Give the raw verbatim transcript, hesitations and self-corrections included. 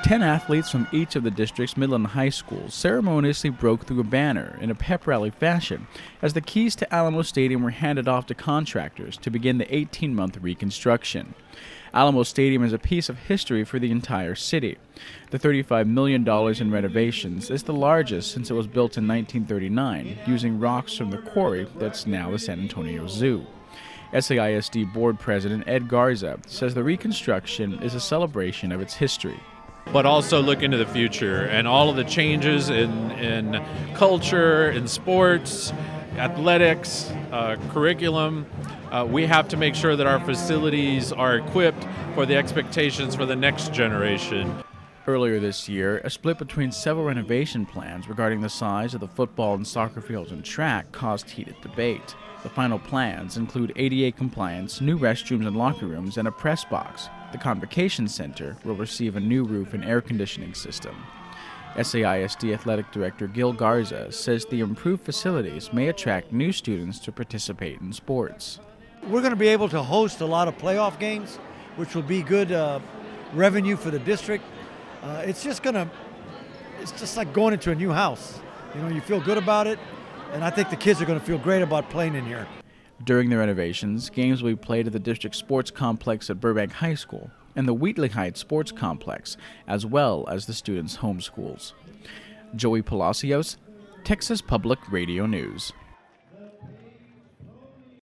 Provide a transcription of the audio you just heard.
Ten athletes from each of the district's Midland high schools ceremoniously broke through a banner in a pep rally fashion as the keys to Alamo Stadium were handed off to contractors to begin the eighteen-month reconstruction. Alamo Stadium is a piece of history for the entire city. The thirty-five million dollars in renovations is the largest since it was built in nineteen thirty-nine, using rocks from the quarry that's now the San Antonio Zoo. S A I S D Board President Ed Garza says the reconstruction is a celebration of its history. But also look into the future and all of the changes in, in culture, in sports, athletics, uh, curriculum. Uh, we have to make sure that our facilities are equipped for the expectations for the next generation. Earlier this year, a split between several renovation plans regarding the size of the football and soccer fields and track caused heated debate. The final plans include A D A compliance, new restrooms and locker rooms, and a press box. The Convocation Center will receive a new roof and air conditioning system. S A I S D Athletic Director Gil Garza says the improved facilities may attract new students to participate in sports. We're going to be able to host a lot of playoff games, which will be good uh, revenue for the district. Uh, it's just going to, it's just like going into a new house. You know, you feel good about it, and I think the kids are going to feel great about playing in here. During the renovations, games will be played at the district sports complex at Burbank High School and the Wheatley Heights Sports Complex, as well as the students' home schools. Joey Palacios, Texas Public Radio News.